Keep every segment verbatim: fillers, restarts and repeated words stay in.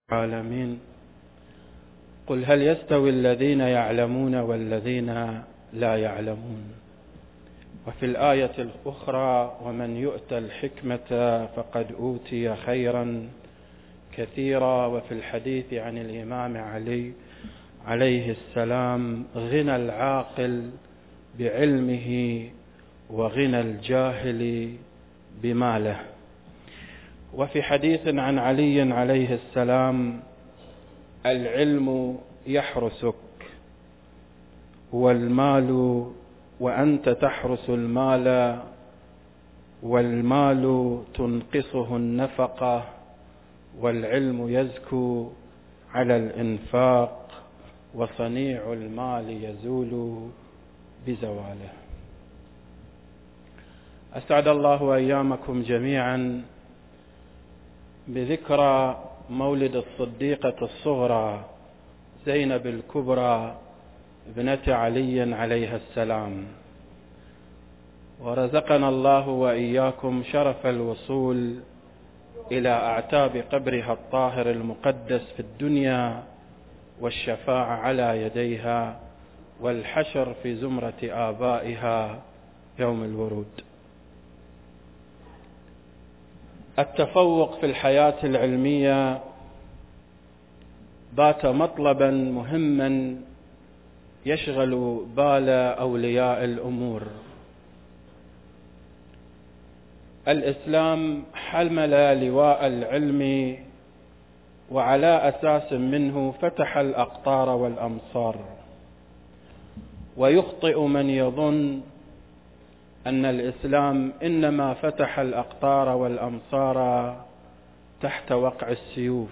العالمين. قل هل يستوي الذين يعلمون والذين لا يعلمون. وفي الآية الأخرى ومن يؤت الحكمة فقد أوتي خيرا كثيرا. وفي الحديث عن الإمام علي عليه السلام غنى العاقل بعلمه وغنى الجاهل بماله. وفي حديث عن علي عليه السلام العلم يحرسك والمال وأنت تحرس المال والمال تنقصه النفقة والعلم يزكو على الإنفاق وصنيع المال يزول بزواله. أسعد الله أيامكم جميعا بذكرى مولد الصديقة الصغرى زينب الكبرى ابنة علي عليها السلام. ورزقنا الله وإياكم شرف الوصول إلى أعتاب قبرها الطاهر المقدس في الدنيا والشفاعة على يديها والحشر في زمرة آبائها يوم الورود. التفوق في الحياة العلمية بات مطلبا مهما يشغل بال أولياء الأمور. الإسلام حمل لواء العلم وعلى أساس منه فتح الأقطار والأمصار. ويخطئ من يظن أن الإسلام إنما فتح الأقطار والأمصار تحت وقع السيوف.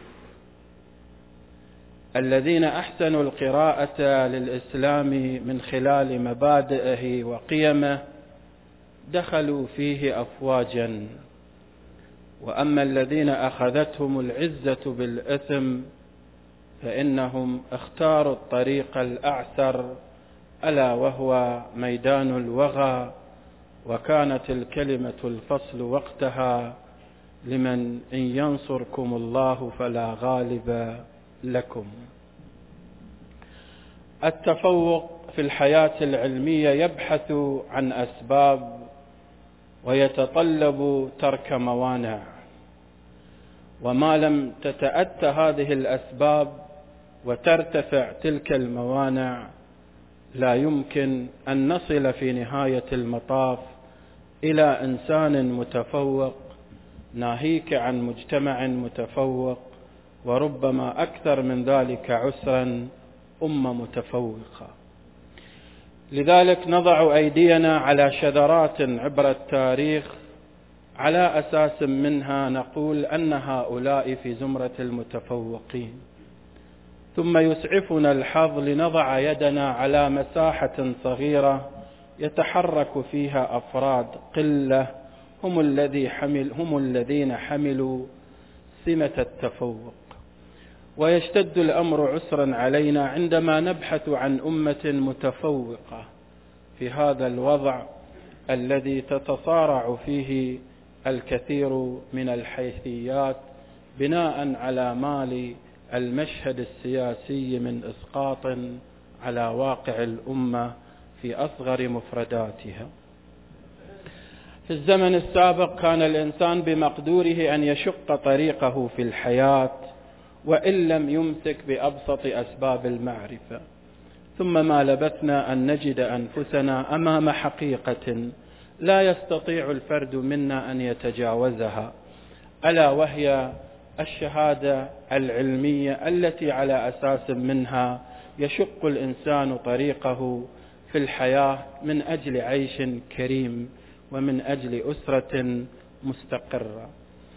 الذين أحسنوا القراءة للإسلام من خلال مبادئه وقيمه دخلوا فيه أفواجا. وأما الذين أخذتهم العزة بالإثم فإنهم اختاروا الطريق الأعسر ألا وهو ميدان الوغى. وكانت الكلمة الفصل وقتها لمن إن ينصركم الله فلا غالب لكم. التفوق في الحياة العلمية يبحث عن أسباب ويتطلب ترك موانع. وما لم تتأت هذه الأسباب وترتفع تلك الموانع لا يمكن أن نصل في نهاية المطاف إلى إنسان متفوق، ناهيك عن مجتمع متفوق، وربما أكثر من ذلك عسرا أمة متفوقة. لذلك نضع أيدينا على شذرات عبر التاريخ على أساس منها نقول أن هؤلاء في زمرة المتفوقين. ثم يسعفنا الحظ لنضع يدنا على مساحة صغيرة يتحرك فيها أفراد قلة هم الذي حمل هم الذين حملوا سمة التفوق. ويشتد الأمر عسرا علينا عندما نبحث عن أمة متفوقة في هذا الوضع الذي تتصارع فيه الكثير من الحيثيات بناء على مال المشهد السياسي من إسقاط على واقع الأمة في أصغر مفرداتها. في الزمن السابق كان الإنسان بمقدوره أن يشق طريقه في الحياة وإن لم يمسك بأبسط أسباب المعرفة. ثم ما لبثنا أن نجد أنفسنا أمام حقيقة لا يستطيع الفرد منا أن يتجاوزها، ألا وهي الشهادة العلمية التي على أساس منها يشق الإنسان طريقه في الحياة من أجل عيش كريم ومن أجل أسرة مستقرة.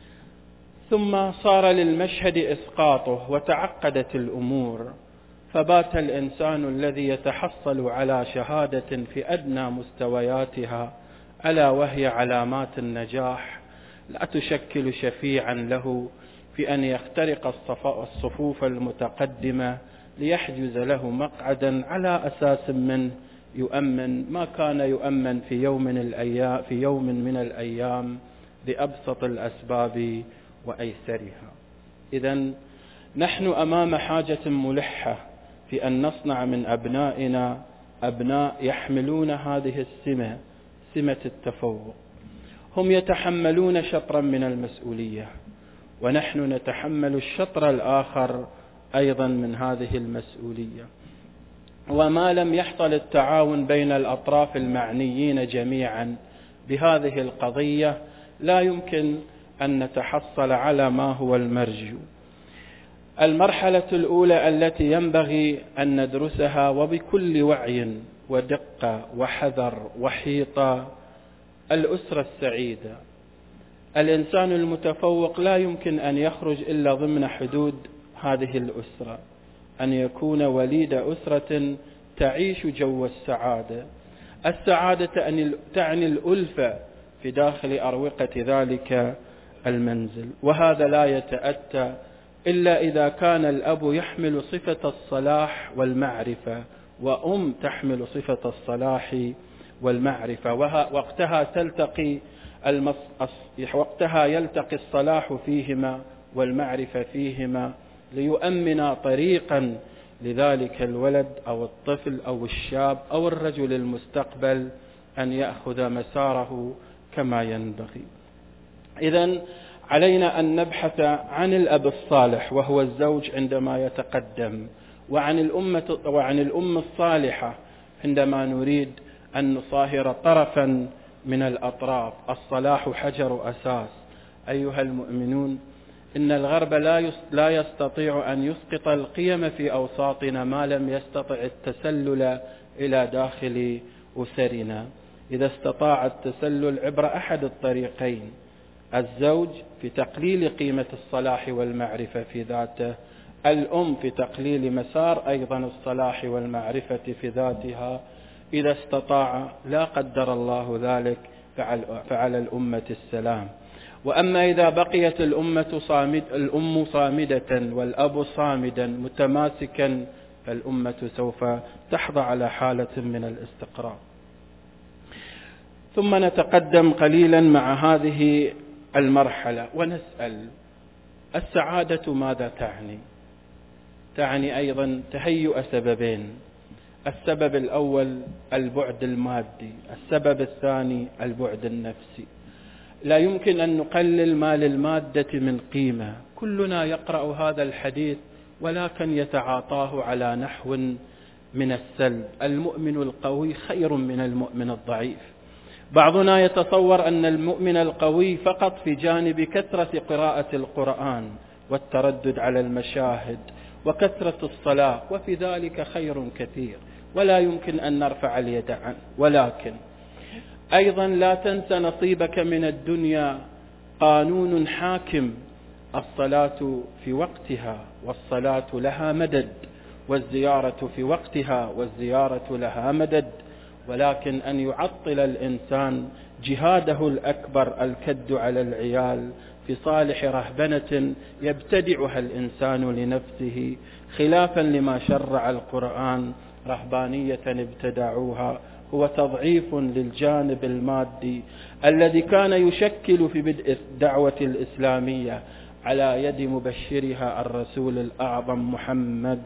ثم صار للمشهد إسقاطه وتعقدت الأمور، فبات الإنسان الذي يتحصل على شهادة في أدنى مستوياتها ألا وهي علامات النجاح لا تشكل شفيعا له في أن يخترق الصفوف المتقدمة ليحجز له مقعدا على أساس من يؤمن ما كان يؤمن في يوم من الأيام في يوم من الأيام بأبسط الأسباب وأيسرها. إذن نحن أمام حاجة ملحة في أن نصنع من أبنائنا أبناء يحملون هذه السمة، سمة التفوق. هم يتحملون شطرا من المسؤولية، ونحن نتحمل الشطر الآخر أيضا من هذه المسؤولية. وما لم يحصل التعاون بين الأطراف المعنيين جميعا بهذه القضية لا يمكن أن نتحصل على ما هو المرجو. المرحلة الأولى التي ينبغي أن ندرسها وبكل وعي ودقة وحذر وحيطة الأسرة السعيدة. الإنسان المتفوق لا يمكن أن يخرج إلا ضمن حدود هذه الأسرة، أن يكون وليد أسرة تعيش جو السعادة. السعادة تعني الألفة في داخل أروقة ذلك المنزل، وهذا لا يتأتى إلا إذا كان الأب يحمل صفة الصلاح والمعرفة، وأم تحمل صفة الصلاح والمعرفة، وقتها تلتقي المص... وقتها يلتقي الصلاح فيهما والمعرفة فيهما ليؤمن طريقا لذلك الولد أو الطفل أو الشاب أو الرجل المستقبل أن يأخذ مساره كما ينبغي. إذن علينا أن نبحث عن الأب الصالح وهو الزوج عندما يتقدم، وعن الأمة وعن الأم الصالحة عندما نريد أن نصاهر طرفا من الأطراف. الصلاح حجر أساس. أيها المؤمنون، إن الغرب لا يستطيع أن يسقط القيم في أوساطنا ما لم يستطع التسلل إلى داخل أسرنا. إذا استطاع التسلل عبر أحد الطريقين: الزوج في تقليل قيمة الصلاح والمعرفة في ذاته، الأم في تقليل مسار أيضا الصلاح والمعرفة في ذاتها. إذا استطاع لا قدر الله ذلك فعلى الأمة السلام. وأما إذا بقيت الأمة صامد الأم صامدة والأب صامدا متماسكا فالأمة سوف تحظى على حالة من الاستقرار. ثم نتقدم قليلا مع هذه المرحلة ونسأل: السعادة ماذا تعني؟ تعني أيضا تهيئ سببين: السبب الأول البعد المادي، السبب الثاني البعد النفسي. لا يمكن أن نقلل ما للمادة من قيمة. كلنا يقرأ هذا الحديث ولكن يتعاطاه على نحو من السلب. المؤمن القوي خير من المؤمن الضعيف. بعضنا يتصور أن المؤمن القوي فقط في جانب كثرة قراءة القرآن والتردد على المشاهد وكثرة الصلاة، وفي ذلك خير كثير ولا يمكن أن نرفع اليد عنه. ولكن أيضا لا تنسى نصيبك من الدنيا. قانون حاكم: الصلاة في وقتها والصلاة لها مدد، والزيارة في وقتها والزيارة لها مدد. ولكن أن يعطل الإنسان جهاده الأكبر الكد على العيال في صالح رهبنة يبتدعها الإنسان لنفسه خلافا لما شرع القرآن، رهبانية ابتدعوها، هو تضعيف للجانب المادي الذي كان يشكل في بدء الدعوة الإسلامية على يد مبشرها الرسول الأعظم محمد.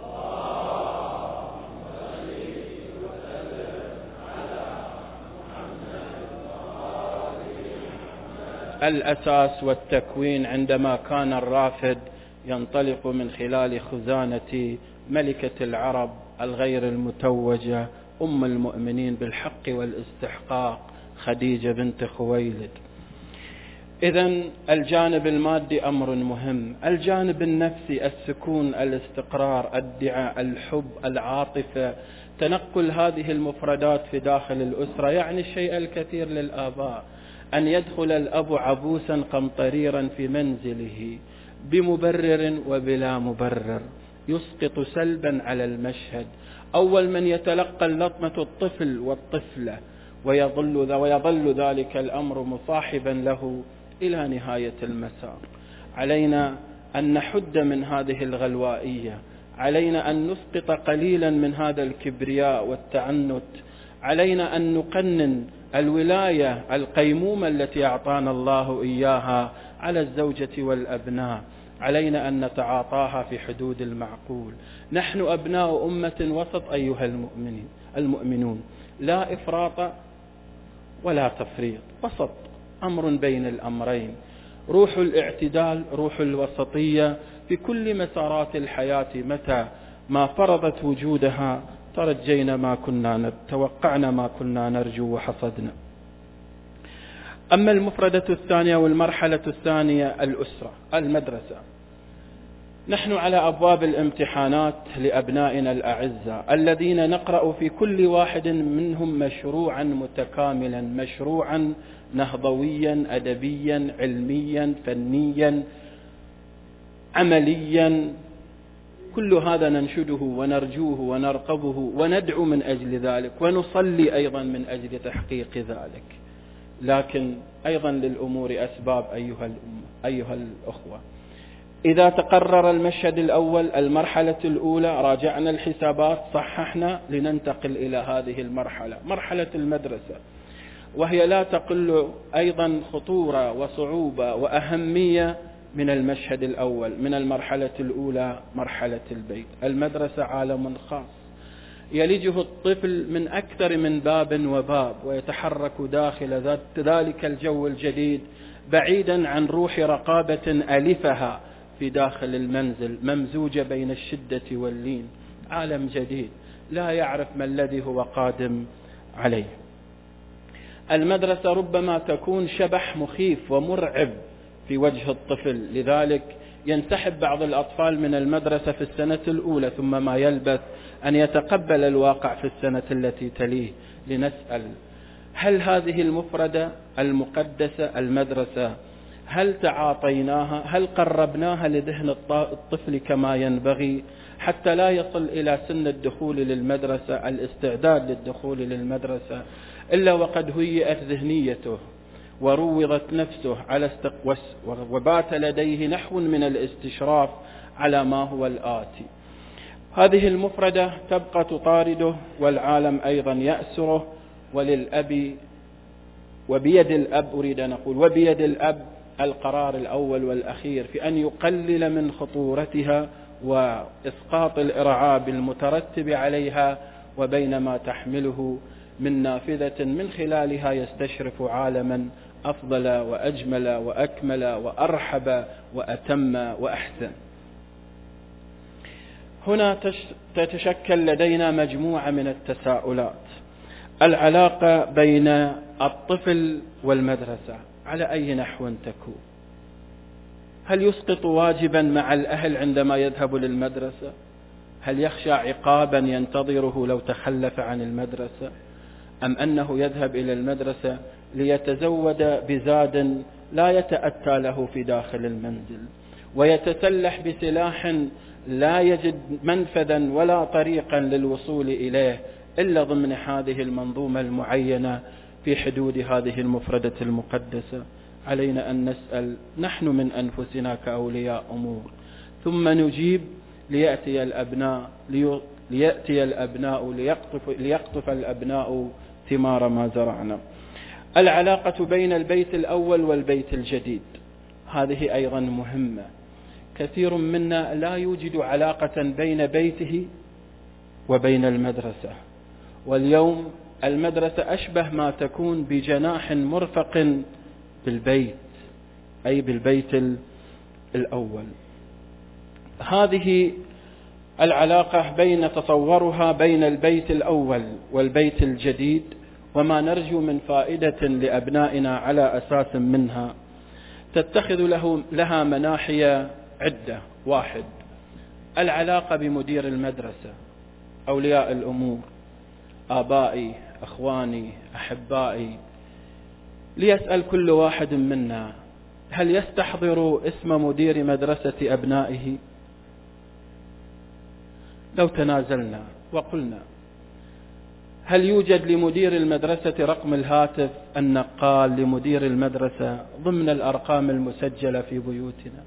الأساس والتكوين عندما كان الرافد ينطلق من خلال خزانة ملكة العرب الغير المتوجة أم المؤمنين بالحق والاستحقاق خديجة بنت خويلد. إذن الجانب المادي أمر مهم. الجانب النفسي: السكون، الاستقرار، الدعاء، الحب، العاطفة. تنقل هذه المفردات في داخل الأسرة يعني الشيء الكثير للآباء. أن يدخل الأب عبوسا قمطريرا في منزله بمبرر وبلا مبرر يسقط سلبا على المشهد. أول من يتلقى اللطمة الطفل والطفلة، ويظل, ويظل ذلك الأمر مصاحبا له إلى نهاية المسار. علينا أن نحد من هذه الغلوائية، علينا أن نسقط قليلا من هذا الكبرياء والتعنت، علينا أن نقنن الولاية القيمومة التي أعطانا الله إياها على الزوجة والأبناء، علينا أن نتعاطاها في حدود المعقول. نحن أبناء أمة وسط أيها المؤمنين المؤمنون، لا إفراط ولا تفريط، وسط، أمر بين الأمرين، روح الاعتدال، روح الوسطية في كل مسارات الحياة. متى ما فرضت وجودها ترجينا ما كنا توقعنا ما كنا نرجو وحصدنا. أما المفردة الثانية والمرحلة الثانية الأسرة المدرسة، نحن على أبواب الامتحانات لأبنائنا الأعزاء الذين نقرأ في كل واحد منهم مشروعا متكاملا، مشروعا نهضويا أدبيا علميا فنيا عمليا، كل هذا ننشده ونرجوه ونرقبه وندعو من أجل ذلك ونصلي أيضا من أجل تحقيق ذلك. لكن أيضا للأمور أسباب أيها الأمة أيها الأخوة. إذا تقرر المشهد الأول المرحلة الأولى راجعنا الحسابات صححنا لننتقل إلى هذه المرحلة، مرحلة المدرسة، وهي لا تقل أيضا خطورة وصعوبة وأهمية من المشهد الأول، من المرحلة الأولى مرحلة البيت. المدرسة عالم خاص يلجه الطفل من أكثر من باب وباب، ويتحرك داخل ذلك الجو الجديد بعيدا عن روح رقابة ألفها في داخل المنزل ممزوجة بين الشدة واللين. عالم جديد لا يعرف ما الذي هو قادم عليه. المدرسة ربما تكون شبح مخيف ومرعب في وجه الطفل، لذلك ينسحب بعض الأطفال من المدرسة في السنة الأولى، ثم ما يلبث أن يتقبل الواقع في السنة التي تليه. لنسأل: هل هذه المفردة المقدسة المدرسة هل تعاطيناها؟ هل قربناها لذهن الطفل كما ينبغي حتى لا يصل إلى سن الدخول للمدرسة، الاستعداد للدخول للمدرسة، إلا وقد هيئت ذهنيته وروضت نفسه على استق... وبات لديه نحو من الاستشراف على ما هو الآتي. هذه المفردة تبقى تطارده والعالم أيضا يأسره، وللأب وبيد الأب أريد أن أقول وبيد الأب القرار الأول والأخير في أن يقلل من خطورتها وإسقاط الإرعاب المترتب عليها، وبين ما تحمله من نافذة من خلالها يستشرف عالما أفضل وأجمل وأكمل وأرحب وأتم وأحسن. هنا تتشكل لدينا مجموعة من التساؤلات. العلاقة بين الطفل والمدرسة على أي نحو تكون؟ هل يسقط واجبا مع الأهل عندما يذهب للمدرسة؟ هل يخشى عقابا ينتظره لو تخلف عن المدرسة؟ أم أنه يذهب إلى المدرسة ليتزود بزاد لا يتأتى له في داخل المنزل، ويتسلح بسلاح لا يجد منفذا ولا طريقا للوصول إليه إلا ضمن هذه المنظومة المعينة في حدود هذه المفردة المقدسة؟ علينا أن نسأل نحن من أنفسنا كأولياء أمور، ثم نجيب ليأتي الأبناء ليأتي الأبناء ليقطف, ليقطف الأبناء ثمار ما زرعنا. العلاقة بين البيت الأول والبيت الجديد هذه أيضا مهمة. كثير منا لا يوجد علاقة بين بيته وبين المدرسة، واليوم المدرسة أشبه ما تكون بجناح مرفق بالبيت، أي بالبيت الأول. هذه العلاقة بين تصورها بين البيت الأول والبيت الجديد، وما نرجو من فائدة لأبنائنا على أساس منها، تتخذ له لها مناحي عدة. واحد: العلاقة بمدير المدرسة، أولياء الأمور، آبائي، أخواني، أحبائي، ليسأل كل واحد منا: هل يستحضر اسم مدير مدرسة أبنائه؟ لو تنازلنا وقلنا: هل يوجد لمدير المدرسة رقم الهاتف النقال لمدير المدرسة ضمن الأرقام المسجلة في بيوتنا؟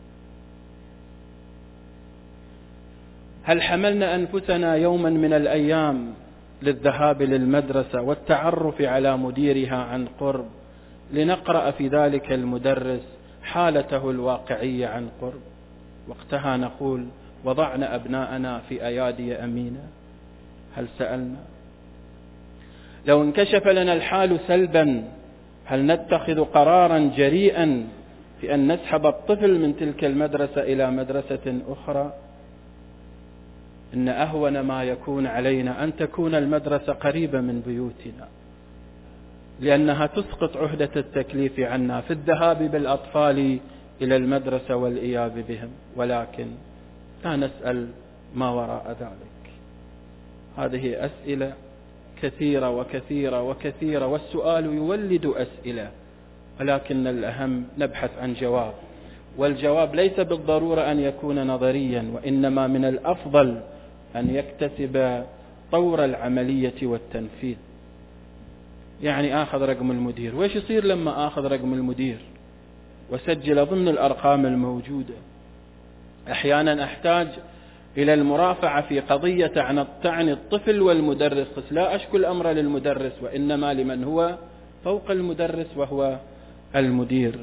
هل حملنا أنفسنا يوما من الأيام للذهاب للمدرسة والتعرف على مديرها عن قرب، لنقرأ في ذلك المدرس حالته الواقعية عن قرب؟ وقتها نقول وضعنا أبناءنا في أيادي أمينة؟ هل سألنا؟ لو انكشف لنا الحال سلبا هل نتخذ قرارا جريئا في أن نسحب الطفل من تلك المدرسة إلى مدرسة أخرى؟ إن أهون ما يكون علينا أن تكون المدرسة قريبة من بيوتنا، لأنها تسقط عهدة التكليف عنا في الذهاب بالأطفال إلى المدرسة والإياب بهم، ولكن لا نسأل ما وراء ذلك. هذه أسئلة كثيرة وكثيرة وكثيرة، والسؤال يولد أسئلة، ولكن الأهم نبحث عن جواب، والجواب ليس بالضرورة أن يكون نظريا، وإنما من الأفضل أن يكتسب طور العملية والتنفيذ. يعني آخذ رقم المدير، وإيش يصير لما آخذ رقم المدير وسجل ضمن الأرقام الموجودة؟ أحيانا أحتاج إلى المرافعة في قضية تعني الطفل والمدرس، لا أشكو الأمر للمدرس، وإنما لمن هو فوق المدرس وهو المدير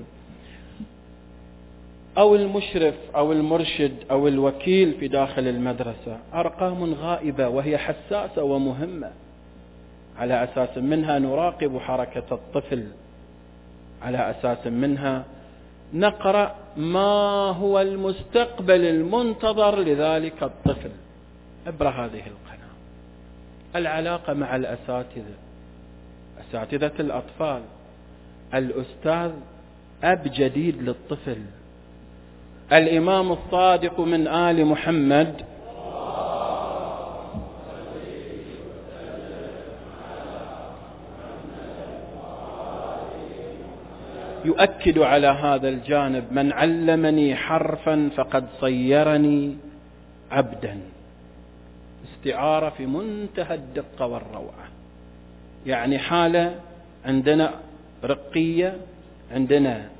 أو المشرف أو المرشد أو الوكيل في داخل المدرسة. أرقام غائبة وهي حساسة ومهمة، على أساس منها نراقب حركة الطفل، على أساس منها نقرأ ما هو المستقبل المنتظر لذلك الطفل عبر هذه القناة. العلاقة مع الأساتذة، أساتذة الأطفال، الأستاذ أب جديد للطفل، الإمام الصادق من آل محمد يؤكد على هذا الجانب: من علمني حرفا فقد صيرني عبدا. استعارة في منتهى الدقة والروعة، يعني حالة عندنا رقية، عندنا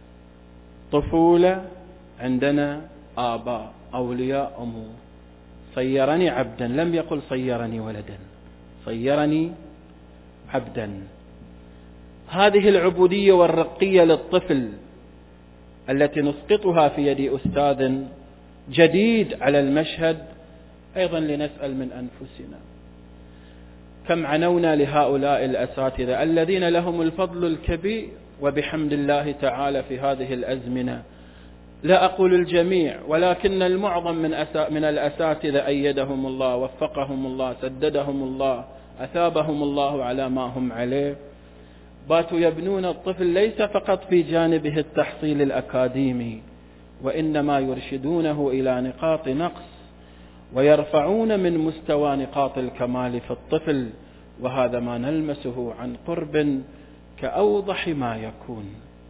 طفولة، عندنا آباء أولياء أمور. صيرني عبدا، لم يقل صيرني ولدا، صيرني عبدا. هذه العبودية والرقية للطفل التي نسقطها في يد أستاذ جديد على المشهد، أيضا لنسأل من أنفسنا: كم عنونا لهؤلاء الأساتذة الذين لهم الفضل الكبير وبحمد الله تعالى في هذه الأزمنة؟ لا أقول الجميع، ولكن المعظم من من الأساتذة أيدهم الله، وفقهم الله، سددهم الله، أثابهم الله على ما هم عليه. باتوا يبنون الطفل ليس فقط في جانبه التحصيل الأكاديمي، وإنما يرشدونه إلى نقاط نقص، ويرفعون من مستوى نقاط الكمال في الطفل، وهذا ما نلمسه عن قرب كأوضح ما يكون.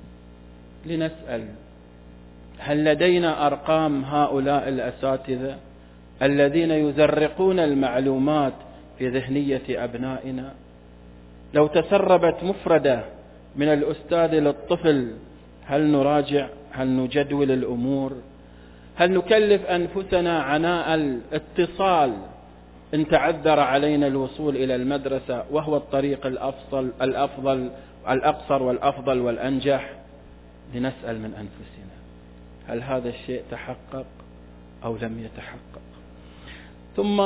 لنسأل: هل لدينا أرقام هؤلاء الأساتذة الذين يزرقون المعلومات في ذهنية أبنائنا؟ لو تسربت مفردة من الأستاذ للطفل، هل نراجع؟ هل نجدول الأمور؟ هل نكلف أنفسنا عناء الاتصال إن تعذر علينا الوصول إلى المدرسة، وهو الطريق الأفضل الأفضل الأقصر والأفضل والأنجح؟ لنسأل من أنفسنا: هل هذا الشيء تحقق أو لم يتحقق؟ ثم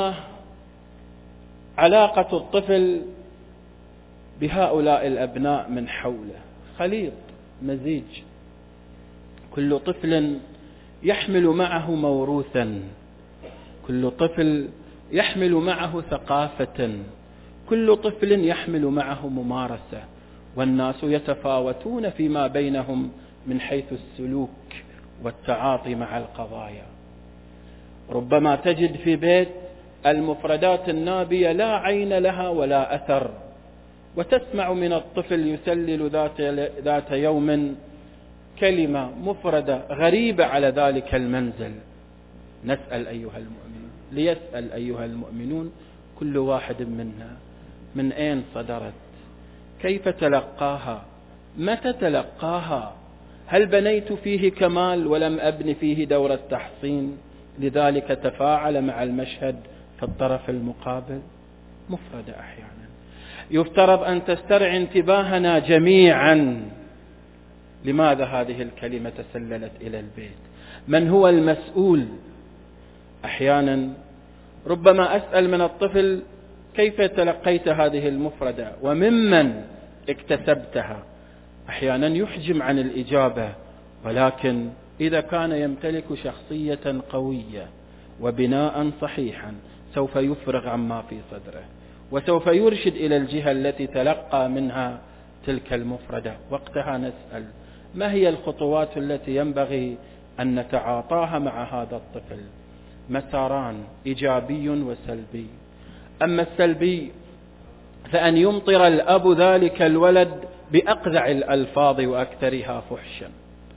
علاقة الطفل بهؤلاء الأبناء من حوله، خليط مزيج. كل طفل يحمل معه موروثا، كل طفل يحمل معه ثقافة، كل طفل يحمل معه ممارسة، والناس يتفاوتون فيما بينهم من حيث السلوك والتعاطي مع القضايا. ربما تجد في بيت المفردات النابية لا عين لها ولا أثر، وتسمع من الطفل يسلل ذات, ذات يوم كلمة مفردة غريبة على ذلك المنزل. نسأل أيها المؤمنون، ليسأل أيها المؤمنون كل واحد منا: من أين صدرت؟ كيف تلقاها؟ متى تلقاها؟ هل بنيت فيه كمال ولم أبن فيه دور التحصين، لذلك تفاعل مع المشهد في الطرف المقابل؟ مفردة أحيانا يفترض أن تسترعي انتباهنا جميعا. لماذا هذه الكلمة تسللت إلى البيت؟ من هو المسؤول؟ أحيانا ربما أسأل من الطفل: كيف تلقيت هذه المفردة وممن اكتسبتها؟ أحيانا يحجم عن الإجابة، ولكن إذا كان يمتلك شخصية قوية وبناء صحيحا سوف يفرغ عما في صدره، وسوف يرشد إلى الجهة التي تلقى منها تلك المفردة. وقتها نسأل: ما هي الخطوات التي ينبغي أن نتعاطاها مع هذا الطفل؟ مساران: إيجابي وسلبي. أما السلبي فأن يمطر الأب ذلك الولد بأقذع الألفاظ وأكثرها فحشا،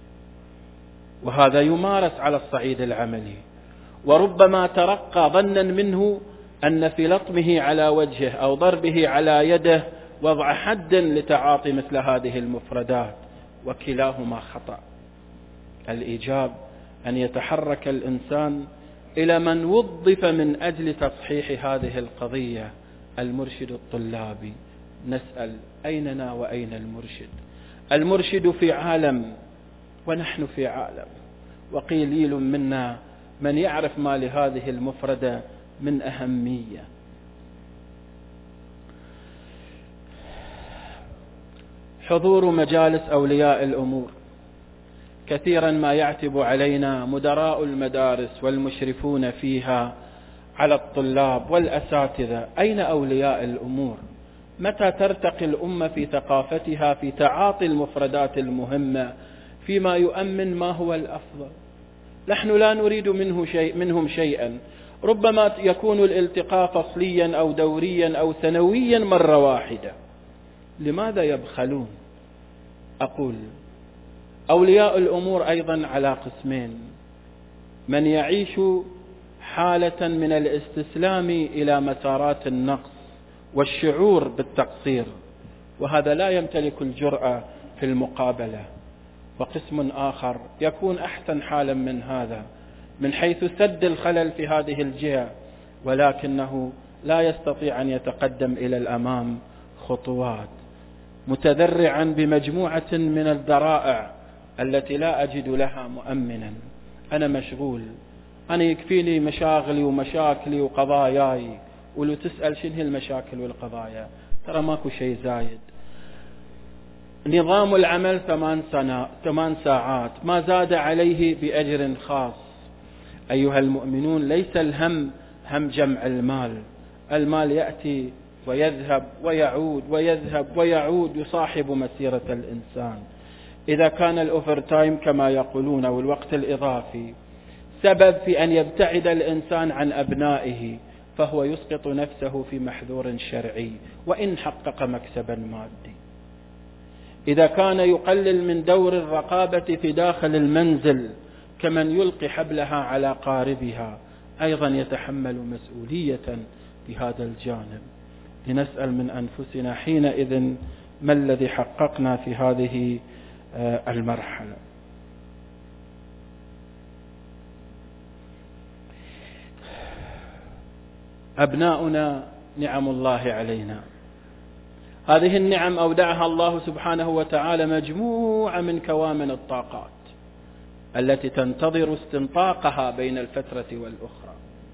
وهذا يمارس على الصعيد العملي، وربما ترقى ظنا منه أن في لطمه على وجهه أو ضربه على يده وضع حد لتعاطي مثل هذه المفردات، وكلاهما خطأ. الإيجاب أن يتحرك الإنسان إلى من وظف من أجل تصحيح هذه القضية: المرشد الطلابي. نسأل: أيننا وأين المرشد؟ المرشد في عالم ونحن في عالم، وقليل منا من يعرف ما لهذه المفردة من أهمية. حضور مجالس أولياء الأمور. كثيرا ما يعتب علينا مدراء المدارس والمشرفون فيها على الطلاب والأساتذة: أين أولياء الأمور؟ متى ترتقي الأمة في ثقافتها في تعاطي المفردات المهمة فيما يؤمن ما هو الأفضل؟ نحن لا نريد منه شيء منهم شيئا، ربما يكون الالتقاء فصليا أو دوريا أو سنويا مرة واحدة. لماذا يبخلون؟ أقول: أولياء الأمور أيضا على قسمين: من يعيش حالة من الاستسلام إلى مسارات النقص والشعور بالتقصير، وهذا لا يمتلك الجرأة في المقابلة، وقسم آخر يكون أحسن حالا من هذا من حيث سد الخلل في هذه الجهة، ولكنه لا يستطيع أن يتقدم إلى الأمام خطوات، متذرعا بمجموعة من الذرائع التي لا أجد لها مؤمنا. أنا مشغول، أنا يكفيني مشاغلي ومشاكلي وقضاياي. ولو تسأل شنو هي المشاكل والقضايا، ترى ماكو شيء زايد. نظام العمل ثمان سنة ثمان ساعات ما زاد عليه بأجر خاص. أيها المؤمنون، ليس الهم هم جمع المال، المال يأتي ويذهب ويعود ويذهب ويعود، يصاحب مسيرة الإنسان. إذا كان الأوفر تايم كما يقولون أو الوقت الإضافي سبب في أن يبتعد الإنسان عن أبنائه، فهو يسقط نفسه في محذور شرعي وإن حقق مكسبا مادي. إذا كان يقلل من دور الرقابة في داخل المنزل كمن يلقي حبلها على قاربها، أيضا يتحمل مسؤولية في هذا الجانب. لنسأل من أنفسنا حينئذ: ما الذي حققنا في هذه المرحلة؟ أبناؤنا نعم الله علينا. هذه النعم أودعها الله سبحانه وتعالى مجموعة من كوامن الطاقات التي تنتظر استنطاقها بين الفترة والأخرى.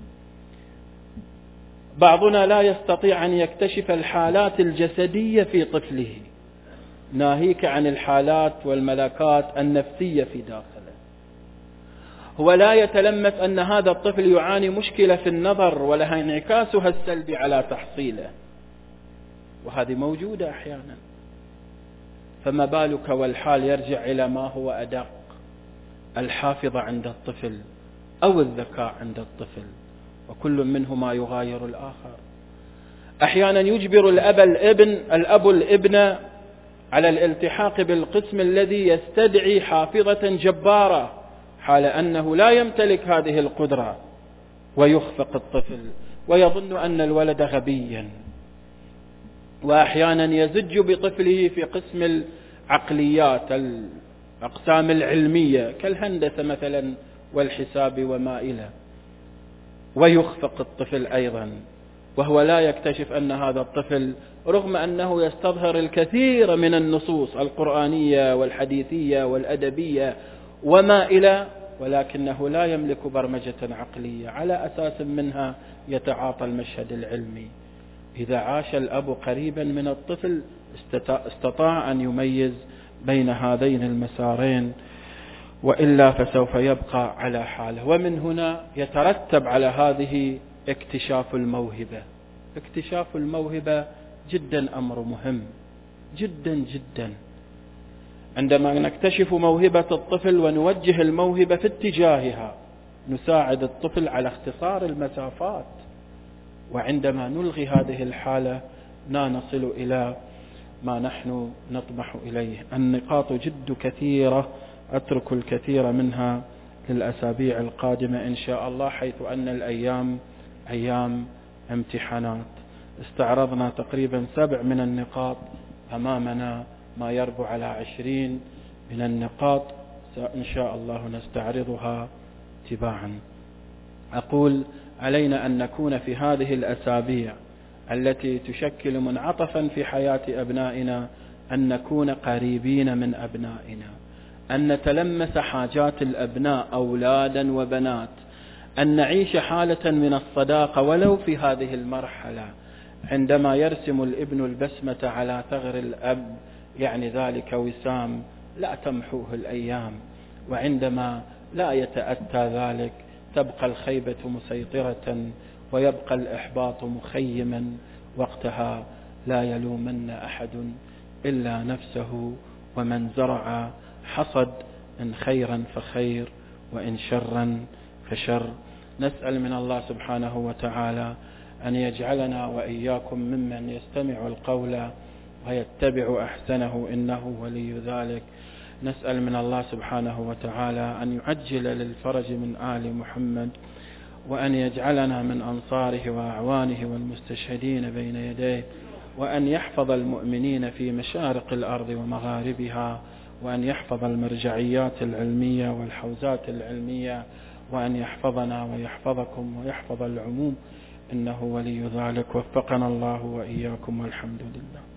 بعضنا لا يستطيع أن يكتشف الحالات الجسدية في طفله، ناهيك عن الحالات والملكات النفسية في داخله. هو لا يتلمس أن هذا الطفل يعاني مشكلة في النظر ولها انعكاسها السلبي على تحصيله، وهذه موجودة أحيانا. فما بالك والحال يرجع إلى ما هو أدق: الحافظة عند الطفل أو الذكاء عند الطفل، وكل منهما يغاير الآخر. أحيانا يجبر الأب الابن الأب الابن على الالتحاق بالقسم الذي يستدعي حافظة جبارة، حال أنه لا يمتلك هذه القدرة، ويخفق الطفل ويظن أن الولد غبيا. وأحيانا يزج بطفله في قسم العقليات، الأقسام العلمية كالهندسة مثلا والحساب وما إلى، ويخفق الطفل أيضا، وهو لا يكتشف أن هذا الطفل رغم أنه يستظهر الكثير من النصوص القرآنية والحديثية والأدبية وما إلى، ولكنه لا يملك برمجة عقلية على أساس منها يتعاطى المشهد العلمي. إذا عاش الأب قريبا من الطفل استطاع أن يميز بين هذين المسارين، وإلا فسوف يبقى على حاله. ومن هنا يترتب على هذه اكتشاف الموهبة. اكتشاف الموهبة جدا أمر مهم جدا جدا. عندما نكتشف موهبة الطفل ونوجه الموهبة في اتجاهها نساعد الطفل على اختصار المسافات، وعندما نلغي هذه الحالة لا نصل إلى ما نحن نطمح إليه. النقاط جد كثيرة، أترك الكثير منها للأسابيع القادمة إن شاء الله، حيث أن الأيام أيام امتحانات. استعرضنا تقريبا سبع من النقاط، أمامنا ما يربو على عشرين من النقاط إن شاء الله نستعرضها تباعا. أقول علينا أن نكون في هذه الأسابيع التي تشكل منعطفا في حياة أبنائنا أن نكون قريبين من أبنائنا، أن نتلمس حاجات الأبناء أولادا وبنات، أن نعيش حالة من الصداقة ولو في هذه المرحلة. عندما يرسم الابن البسمة على ثغر الأب يعني ذلك وسام لا تمحوه الأيام، وعندما لا يتأتى ذلك تبقى الخيبة مسيطرة ويبقى الإحباط مخيما. وقتها لا يلومن أحد إلا نفسه، ومن زرع حصد، إن خيرا فخير وإن شرا فشر. نسأل من الله سبحانه وتعالى أن يجعلنا وإياكم ممن يستمع القول ويتبع أحسنه إنه ولي ذلك. نسأل من الله سبحانه وتعالى أن يعجل للفرج من آل محمد، وأن يجعلنا من أنصاره وأعوانه والمستشهدين بين يديه، وأن يحفظ المؤمنين في مشارق الأرض ومغاربها، وأن يحفظ المرجعيات العلمية والحوزات العلمية، وأن يحفظنا ويحفظكم ويحفظ العموم إنه ولي ذلك. وفقنا الله وإياكم والحمد لله.